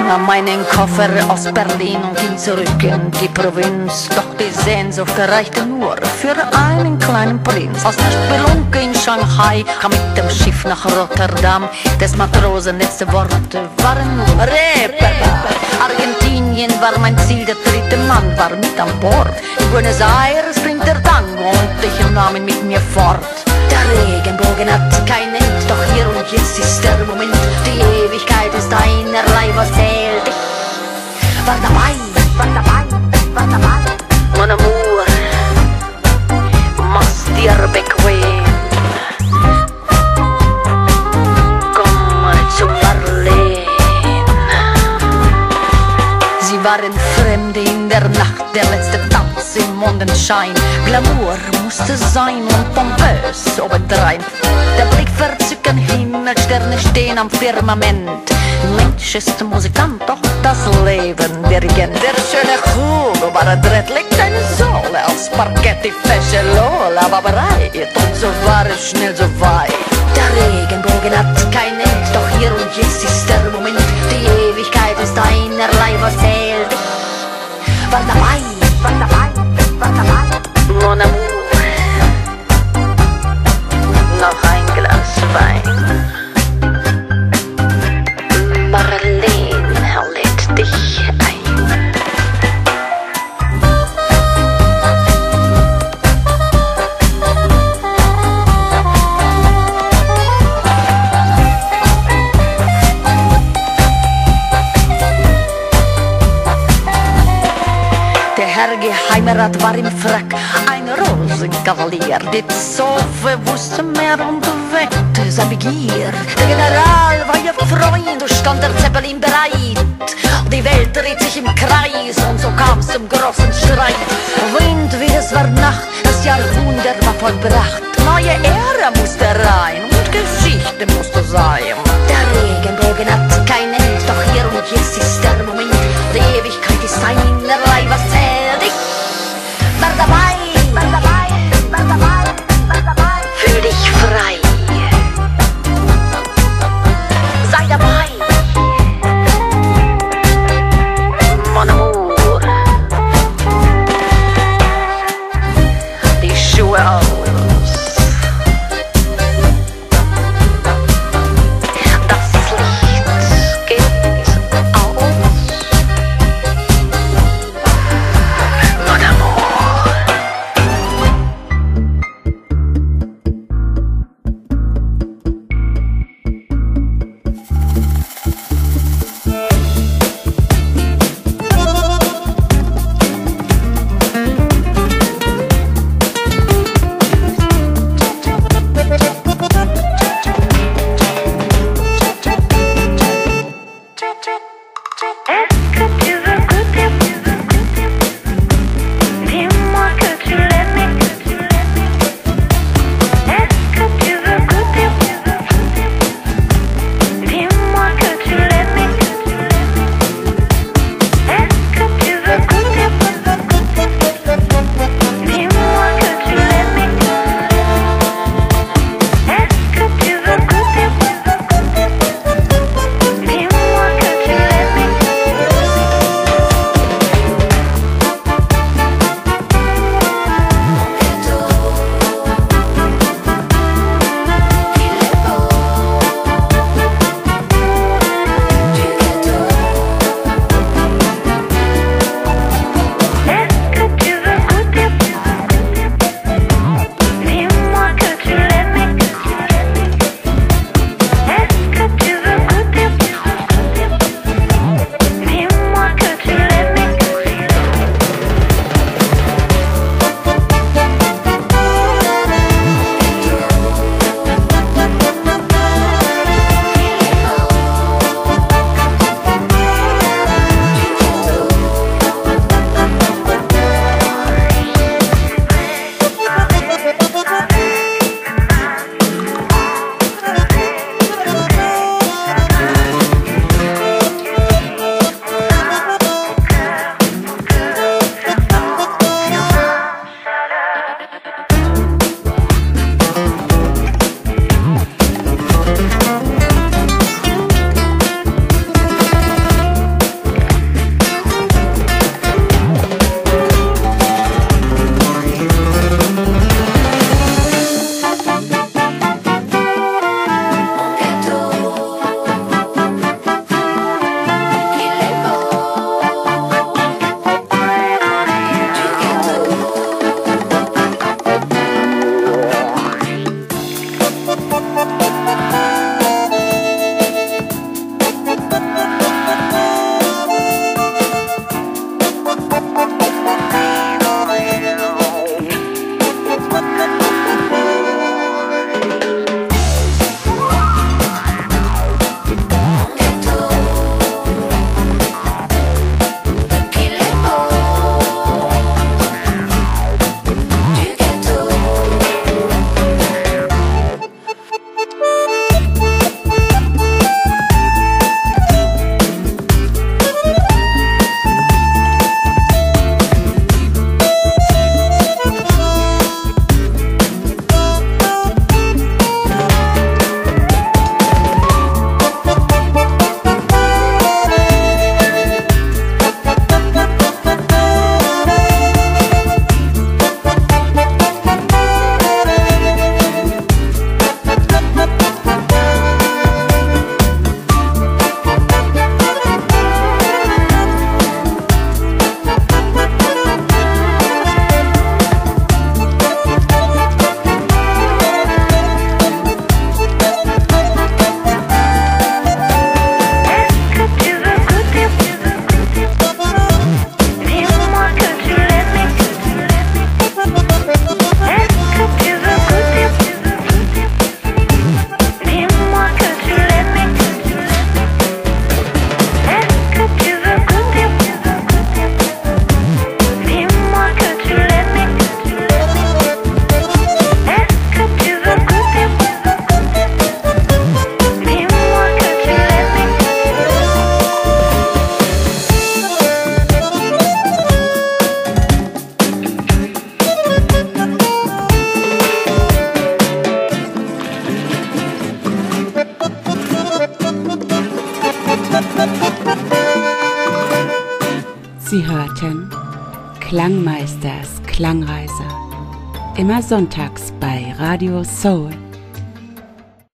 nahm meinen Koffer aus Berlin und ging zurück in die Provinz. Doch die Sehnsucht reichte nur für einen kleinen Prinz. Aus der Spelunke in Shanghai kam mit dem Schiff nach Rotterdam. Des Matrosen letzte Worte waren nur Reeperbahn. Argentinien war mein Ziel, der dritte Mann war mit an Bord. In Buenos Aires bringt der Tango und ich nahm ihn mit mir fort. Der Regenbogen hat kein End, doch hier und jetzt ist der Moment. Die Ewigkeit ist einerlei, was zählt. Ich war dabei, war dabei, war dabei. Mon amour, mach's dir bequem. Komm zum Verlehen. Sie waren Fremde in der Nacht, der letzte Tanz im Mondenschein. Glamour musste sein und pompös obendrein. Der Blick verzücken, Himmelsterne stehen am Firmament. Mensch ist Musikant, doch das Leben Dirigent. Der schöne Hugo Baradret legt eine Sohle aufs Parkett, die fesche Lola war bereit und so war es schnell so weit. Der Regenbogen hat kein End, doch hier und jetzt ist der Moment. Die Ewigkeit ist einerlei, was zählt. Ich war dabei, war dabei, war dabei. Mon amour, noch ein Glas Wein. Marlene lädt dich ein. Der Herr Geheimerat war im Frack, ein Rosenkavalier. Die Zofe wusste mehr und weckte sein Begier. Der General war ihr Freund und stand der Zeppelin bereit. Die Welt dreht sich im Kreis und so kam's zum großen Streit. Wind wie es war Nacht, das Jahrhundert war vollbracht. Neue Ära musste rein und Geschichte musste sein. Der Regenbogen hat kein End, doch hier und jetzt ist der Moment. Die Ewigkeit ist einerlei, was zählt. Ich war dabei, war dabei, war dabei, war dabei. Fühl dich frei, sei dabei. Mon amour, die Schuhe aus. Sie hörten Klangmeisters Klangreise. Immer sonntags bei Radio Soul.